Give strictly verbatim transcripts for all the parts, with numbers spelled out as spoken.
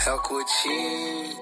É o Coutinho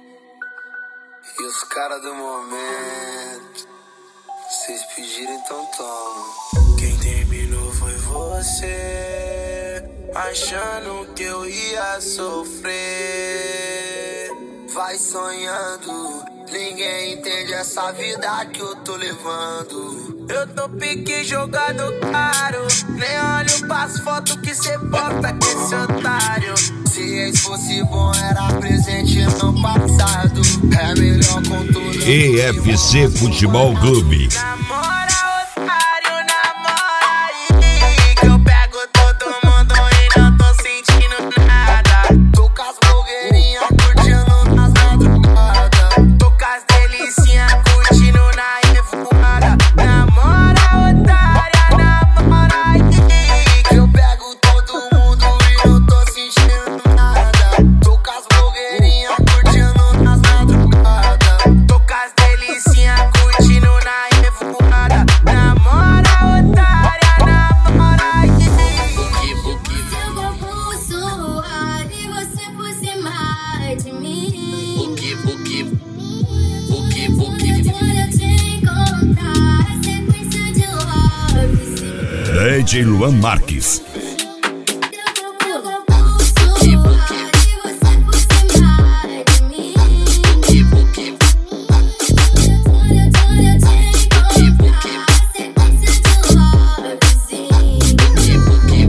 e os caras do momento. Vocês pediram, então toma. Quem terminou foi você, achando que eu ia sofrer. Vai sonhando, ninguém entende essa vida que eu tô levando. Eu tô pique jogando caro, nem olho pras fotos que cê posta com esse otário. Se ex fosse bom, era presente no passado. É melhor com tudo. E F C Futebol Clube. Namora, otário, namora aí, que eu pego todo mundo e não tô sentindo nada. Tô com as blogueirinhas curtindo nas madrugadas. Tô com as delicinhas curtindo na revoada. Namora, otária, namora aí, que eu pego todo mundo e não tô sentindo nada. Tô com as blogueirinhas curtindo nas madrugadas. Tô com as delicinhas curtindo na revoada. Namora, otária, namora aí. Buki, buki. Seu corpo suar e você por cima de mim. Buki, buki. Buki, buki. Quando eu te encontrar, é sequência de love. D J Luan Marques. Seu corpo suar e você por cima de mim. Buki, buki. Quando eu te encontrar, é sequência de love. Buki, buki.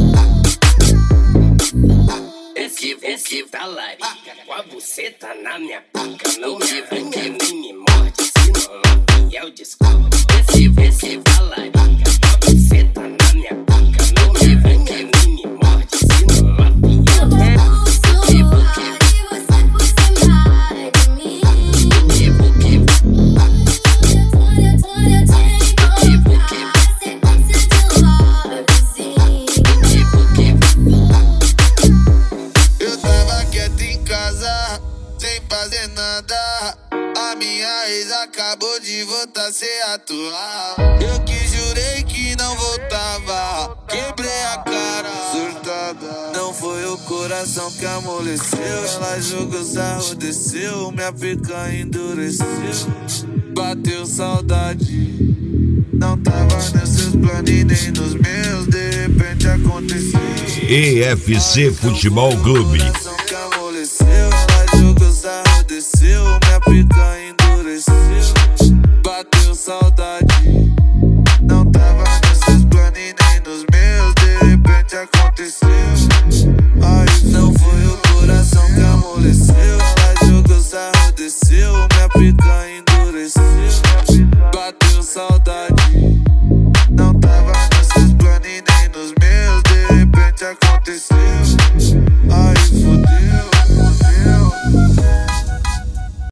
Esse, esse da larica com a buceta na minha boca. Não me branque nem me morde, senão a fiel desculpa. Esse, esse da larica com a buceta na minha boca. Não me branque nem me morde, senão a fiel Seu corpo suar e você por cima de mim. Buki, buki. Quando eu te encontrar, é sequência de love. Buki, buki. Eu tava quieto em casa, sem fazer nada. A minha ex acabou de voltar a ser atual. Eu que jurei que não voltava, quebrei a cara, surtada. Não foi o coração que amoleceu, ela jogou sarro, desceu, minha pica endureceu. Bateu saudade, não tava nos seus planos e nem nos meus. De repente aconteceu. E F C Futebol Clube. Coração que amoleceu,